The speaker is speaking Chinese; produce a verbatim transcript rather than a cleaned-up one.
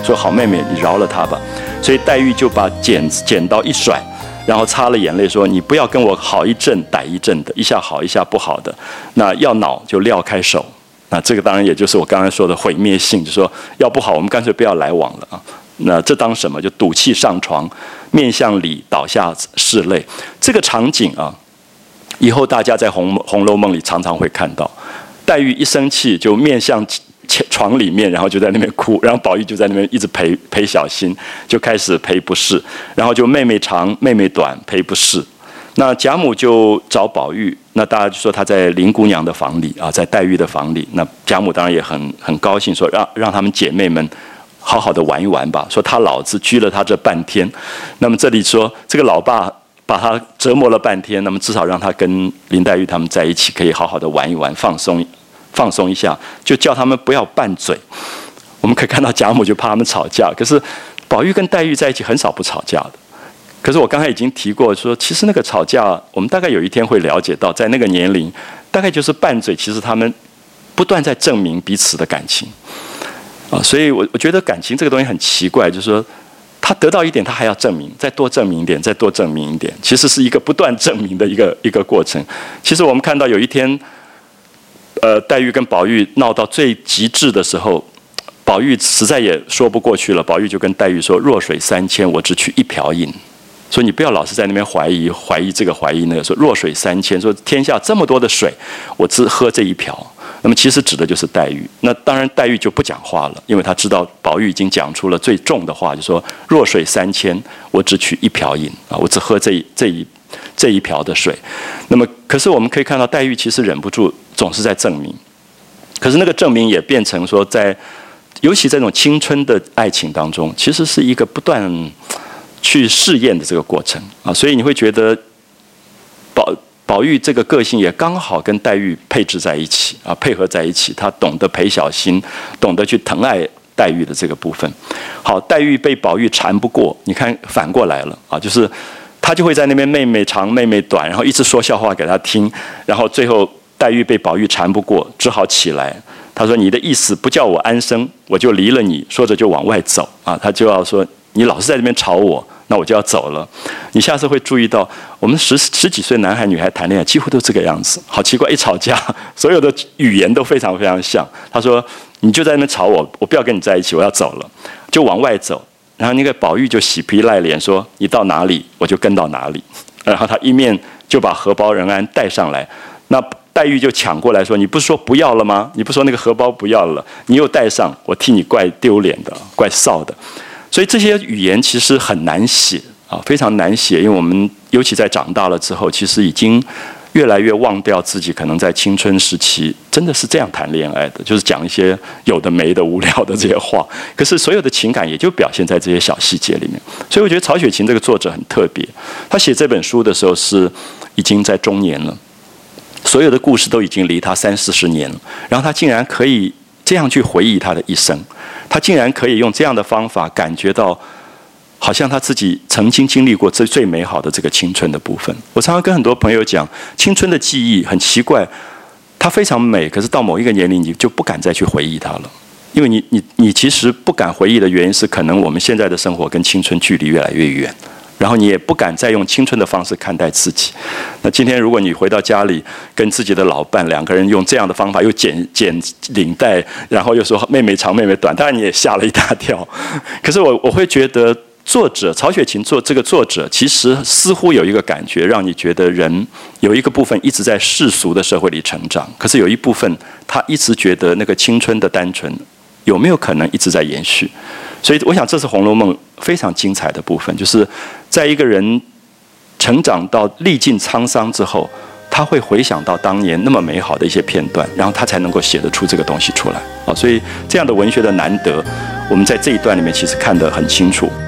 说好妹妹，你饶了他吧。所以黛玉就把剪剪刀一甩，然后擦了眼泪说：“你不要跟我好一阵歹一阵的，一下好一下不好的。那要恼就撂开手。那这个当然也就是我刚才说的毁灭性，就说要不好，我们干脆不要来往了啊。那这当什么？就赌气上床，面向里倒下拭泪。这个场景啊，以后大家在红《红楼梦》里常常会看到。黛玉一生气就面向床里面，然后就在那边哭，然后宝玉就在那边一直陪陪小新，就开始赔不是，然后就妹妹长妹妹短赔不是。那贾母就找宝玉，那大家就说他在林姑娘的房里啊，在黛玉的房里。那贾母当然也很很高兴，说让让他们姐妹们好好的玩一玩吧。说他老子拘了他这半天，那么这里说这个老爸把他折磨了半天，那么至少让他跟林黛玉他们在一起，可以好好的玩一玩，放松放松一下，就叫他们不要拌嘴。我们可以看到贾母就怕他们吵架，可是宝玉跟黛玉在一起很少不吵架的。可是我刚才已经提过说，其实那个吵架，我们大概有一天会了解到，在那个年龄，大概就是拌嘴，其实他们不断在证明彼此的感情啊。所以我我觉得感情这个东西很奇怪，就是说他得到一点，他还要证明，再多证明一点，再多证明一点，其实是一个不断证明的一个一个过程。其实我们看到有一天，呃，黛玉跟宝玉闹到最极致的时候，宝玉实在也说不过去了，宝玉就跟黛玉说：“弱水三千，我只取一瓢饮。”说你不要老是在那边怀疑怀疑这个怀疑那个，说弱水三千，说天下这么多的水，我只喝这一瓢。那么其实指的就是黛玉。那当然黛玉就不讲话了，因为她知道宝玉已经讲出了最重的话，就说弱水三千，我只取一瓢饮啊，我只喝这一这一这一瓢的水。那么可是我们可以看到黛玉其实忍不住总是在证明，可是那个证明也变成说在尤其在这种青春的爱情当中，其实是一个不断去试验的这个过程啊，所以你会觉得宝宝玉这个个性也刚好跟黛玉配置在一起啊，配合在一起，他懂得陪小心，懂得去疼爱黛玉的这个部分。好，黛玉被宝玉缠不过，你看反过来了啊，就是他就会在那边妹妹长妹妹短，然后一直说笑话给他听，然后最后黛玉被宝玉缠不过，只好起来。他说：“你的意思不叫我安生，我就离了你。”说着就往外走啊，他就要说：“你老是在这边吵我，那我就要走了。”你下次会注意到，我们十十几岁男孩女孩谈恋爱几乎都这个样子，好奇怪，一吵架，所有的语言都非常非常像。他说：“你就在那边吵我，我不要跟你在一起，我要走了。”就往外走，然后那个宝玉就喜皮赖脸说：“你到哪里，我就跟到哪里。”然后他一面就把荷包任安带上来，那黛玉就抢过来说：“你不是说不要了吗？你不说那个荷包不要了，你又带上，我替你怪丢脸的，怪臊的。”所以这些语言其实很难写啊，非常难写，因为我们尤其在长大了之后，其实已经越来越忘掉自己可能在青春时期真的是这样谈恋爱的，就是讲一些有的没的无聊的这些话。可是所有的情感也就表现在这些小细节里面。所以我觉得曹雪芹这个作者很特别，他写这本书的时候是已经在中年了。所有的故事都已经离他三四十年了，然后他竟然可以这样去回忆他的一生，他竟然可以用这样的方法感觉到，好像他自己曾经经历过最最美好的这个青春的部分。我常常跟很多朋友讲，青春的记忆很奇怪，它非常美，可是到某一个年龄你就不敢再去回忆它了，因为你你你其实不敢回忆的原因是，可能我们现在的生活跟青春距离越来越远。然后你也不敢再用青春的方式看待自己。那今天如果你回到家里，跟自己的老伴两个人用这样的方法，又剪剪领带，然后又说妹妹长妹妹短，当然你也吓了一大跳。可是我我会觉得，作者曹雪芹做这个作者，其实似乎有一个感觉，让你觉得人有一个部分一直在世俗的社会里成长，可是有一部分他一直觉得那个青春的单纯有没有可能一直在延续。所以我想这是《红楼梦》非常精彩的部分，就是在一个人成长到历尽沧桑之后，他会回想到当年那么美好的一些片段，然后他才能够写得出这个东西出来啊。所以这样的文学的难得，我们在这一段里面其实看得很清楚。